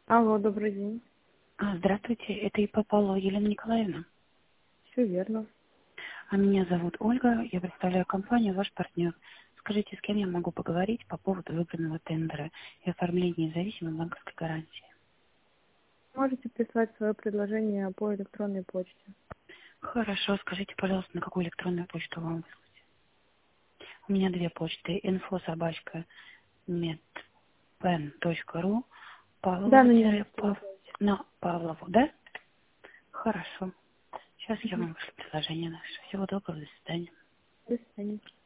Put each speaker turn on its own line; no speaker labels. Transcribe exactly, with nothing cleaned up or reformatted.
Алло, добрый день.
А, Здравствуйте, это ИП Павлова Елена Николаевна.
Все верно.
А меня зовут Ольга, я представляю компанию «Ваш партнер». Скажите, с кем я могу поговорить по поводу выбранного тендера и оформления независимой банковской гарантии?
Можете прислать свое предложение по электронной почте.
Хорошо, скажите, пожалуйста, на какую электронную почту вам выслать? У меня две почты. инфо собачка медпен точка ру,
Да,
Павлова,
на нее
Пав...
можете.
на Павлову, да? Хорошо. Сейчас я
Мгм.
вам вышлю предложение наше. Всего доброго, до свидания.
До свидания.